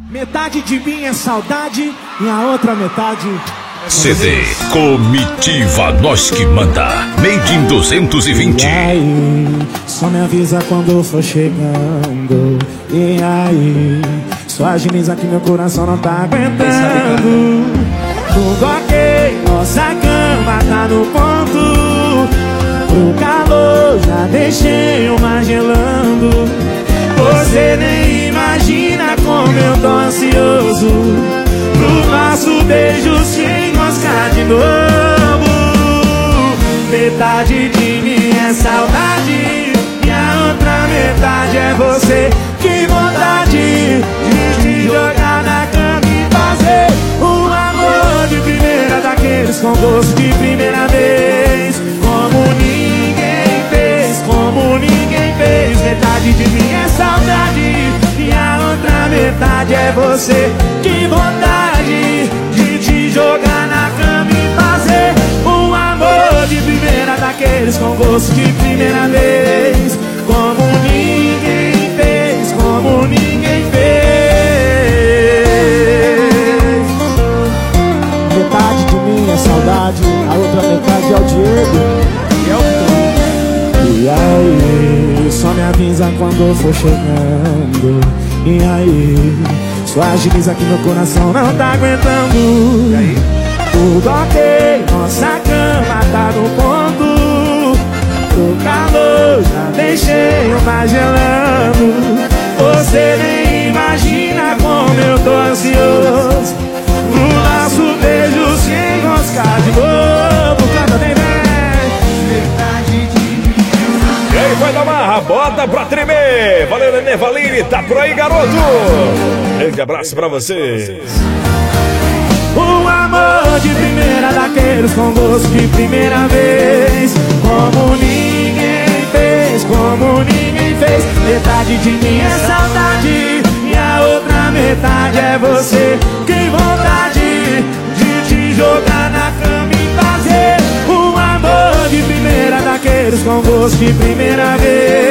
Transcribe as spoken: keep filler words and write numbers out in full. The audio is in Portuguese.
Metade de mim é saudade e a outra metade é C D Comitiva Nós Que Manda, Made in duzentos e vinte. E aí, só me avisa quando for chegando. E aí, só agiliza que meu coração não tá aguentando. Tudo ok, nossa cama tá no ponto. Pro calor já deixei uma gelando. Você nem imagina como eu tô ansioso pro nosso beijo se enroscar de novo. Metade de mim é saudade e a outra metade é você. Que vontade de te jogar na cama e fazer um amor de primeira, daqueles com gosto de primeira vez. Como ninguém fez, como ninguém fez. Metade de mim é saudade e a outra metade é você. Que vontade de te jogar na cama e fazer um amor de primeira, daqueles com gosto de primeira vez. Como ninguém fez, como ninguém fez. Metade de mim é saudade, a outra metade é o Diego e é o Tom. E aí, só me avisa quando for chegando. E aí, só agiliza que meu coração não tá aguentando. E aí? Tudo ok, nossa cama tá no ponto. O calor já deixei uma gelando. Você nem imagina como eu tô ansioso pro nosso beijo se enroscar de novo. Canta bem, metade de mim. E aí, vai da marra, bota pra tremer. Valeu, Nenê Valine, tá por aí, garoto. Grande abraço pra vocês. Um amor de primeira, daqueles com gosto de primeira vez. Como ninguém fez, como ninguém fez. Metade de mim é saudade e a outra metade é você. Que vontade de te jogar na cama e fazer um amor de primeira, daqueles com gosto de primeira vez.